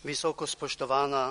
visoko spoštovana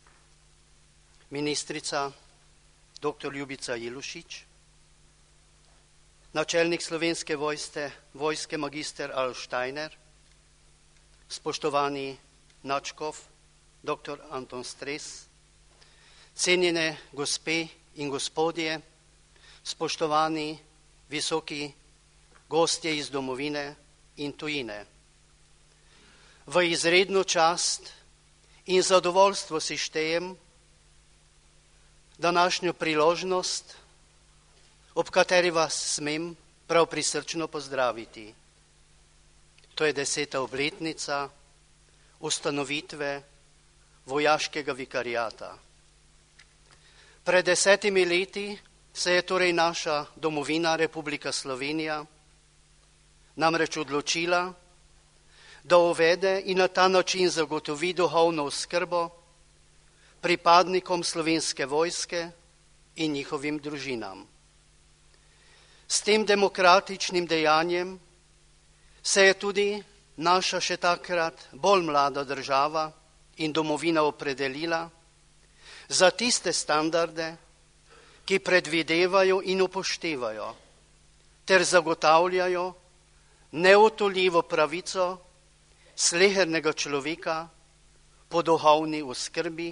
ministrica dr. Ljubica Ilušič, načelnik Slovenske vojske magister Aleš Steiner, spoštovani nadškof dr. Anton Stres, cenjene gospe in gospodje, spoštovani visoki gostje iz domovine in tujine. V izredno čast in zadovoljstvo si štejem današnjo priložnost, ob kateri vas smem prav prisrčno pozdraviti. To je 10. obletnica ustanovitve vojaškega vikariata. Pred 10 leti se je torej naša domovina Republika Slovenija namreč odločila, da uvede in na ta način zagotovi duhovno oskrbo pripadnikom Slovenske vojske in njihovim družinam. S tem demokratičnim dejanjem se je tudi naša še takrat bolj mlada država in domovina opredelila za tiste standarde, ki predvidevajo in upoštevajo ter zagotavljajo neodtujljivo pravico slehernega človeka po duhovni oskrbi.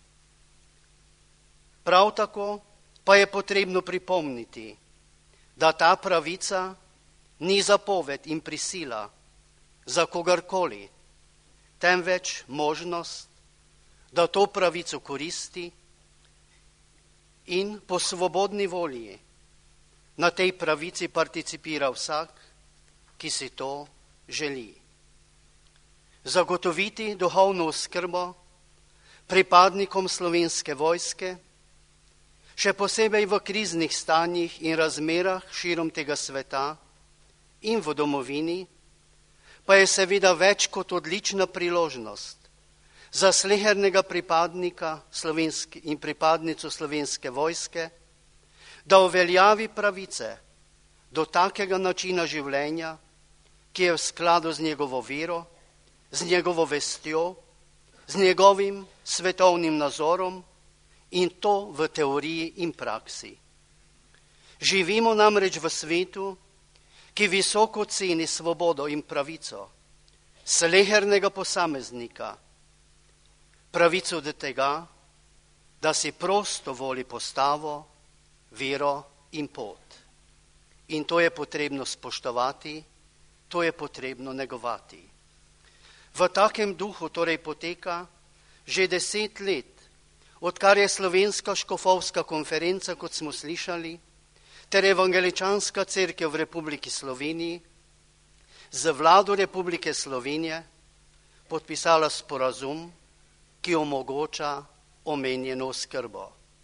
Prav tako pa je potrebno pripomniti, da ta pravica ni zapoved in prisila za kogarkoli, temveč možnost, da to pravico koristi in po svobodni volji na tej pravici participira vsak, ki si to želi. Zagotoviti duhovno oskrbo pripadnikom Slovenske vojske, še posebej v kriznih stanjih in razmerah širom tega sveta in v domovini, pa je seveda več kot odlična priložnost za slehernega pripadnika in pripadnico Slovenske vojske, da uveljavi pravice do takega načina življenja, ki je v skladu z njegovo vero, z njegovo vestjo, z njegovim svetovnim nazorom in to v teoriji in praksi. Živimo namreč v svetu, ki visoko ceni svobodo in pravico slehernega posameznika, pravico do tega, da si prosto voli postavo, vero in pot. In to je potrebno spoštovati, to je potrebno negovati. V takem duhu torej poteka že 10 let, odkar je Slovenska škofovska konferenca, kot smo slišali, ter Evangeličanska cerkev v Republiki Sloveniji z vlado Republike Slovenije podpisala sporazum, ki omogoča omenjeno oskrbo.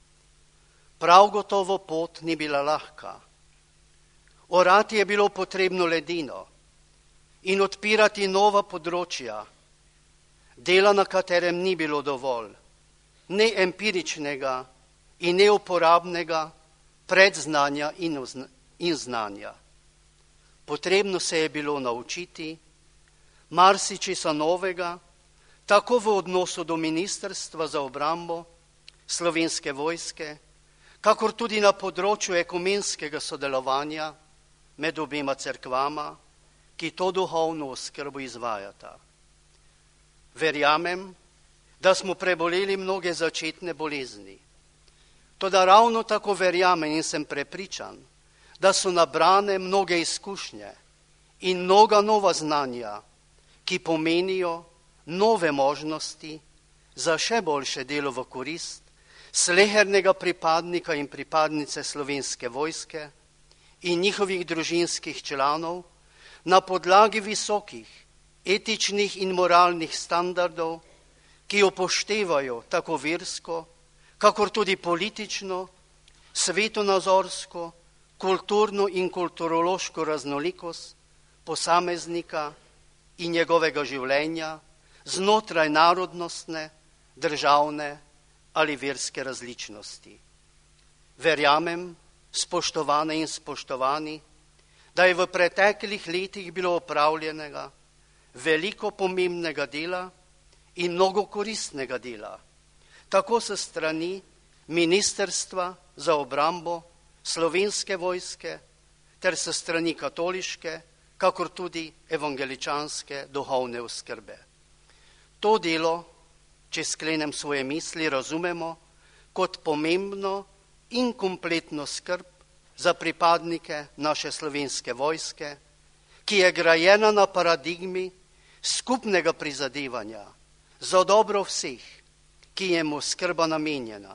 Prav gotovo pot ni bila lahka. Orati je bilo potrebno ledino in odpirati nova področja, dela na katerem ni bilo dovolj, ne empiričnega in neuporabnega predznanja in znanja. Potrebno se je bilo naučiti marsičesa novega, tako v odnosu do Ministrstva za obrambo Slovenske vojske, kakor tudi na področju ekumenskega sodelovanja med obema cerkvama, ki to duhovno oskrbo izvajata. Verjamem, da smo preboleli mnoge začetne bolezni. Toda ravno tako verjamem in sem prepričan, da so nabrane mnoge izkušnje in mnoga nova znanja, ki pomenijo nove možnosti za še boljše delo v korist slehernega pripadnika in pripadnice Slovenske vojske in njihovih družinskih članov na podlagi visokih etičnih in moralnih standardov, ki upoštevajo tako versko, kakor tudi politično, svetonazorsko, kulturno in kulturološko raznolikost posameznika in njegovega življenja znotraj narodnostne, državne ali verske različnosti. Verjamem, spoštovane in spoštovani, da je v preteklih letih bilo opravljenega veliko pomembnega dela in mnogo koristnega dela, tako se strani Ministrstva za obrambo, Slovenske vojske, ter se strani katoliške, kakor tudi evangeličanske duhovne oskrbe. To delo, če sklenem svoje misli, razumemo kot pomembno in kompletno skrb za pripadnike naše Slovenske vojske, ki je grajena na paradigmi skupnega prizadevanja za dobro vseh, ki je mu skrba namenjena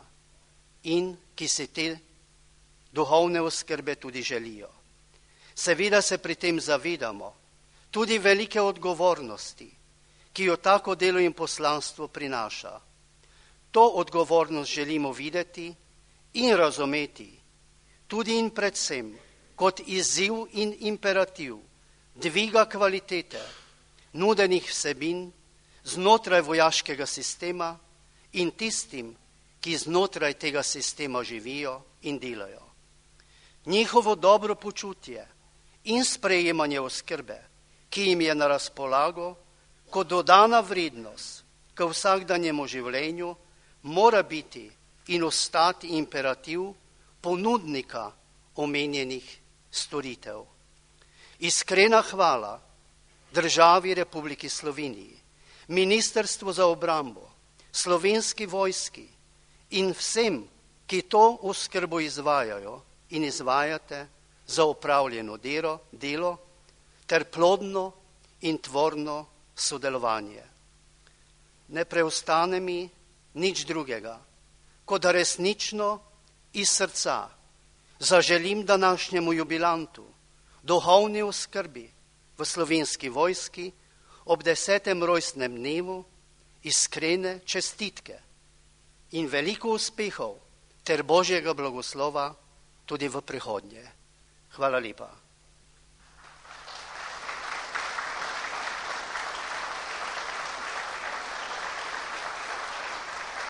in ki si te duhovne oskrbe tudi želijo. Seveda se pri tem zavedamo tudi velike odgovornosti, ki jo tako delo in poslanstvo prinaša. To odgovornost želimo videti in razumeti tudi in predvsem kot izziv in imperativ dviga kvalitete nudenih vsebin znotraj vojaškega sistema in tistim, ki znotraj tega sistema živijo in delajo. Njihovo dobro počutje in sprejemanje oskrbe, ki jim je na razpolago kot dodana vrednost k vsakdanjemu življenju, mora biti in ostati imperativ ponudnika omenjenih storitev. Iskrena hvala državi Republiki Sloveniji, Ministrstvu za obrambo, Slovenski vojski in vsem, ki to oskrbo izvajajo in izvajate za opravljeno delo ter plodno in tvorno sodelovanje. Ne preostane mi nič drugega, kot da resnično iz srca zaželim današnjemu jubilantu duhovni oskrbi v Slovenski vojski ob 10. rojstnem dnevu iskrene čestitke in veliko uspehov ter Božjega blagoslova tudi v prihodnje. Hvala lepa.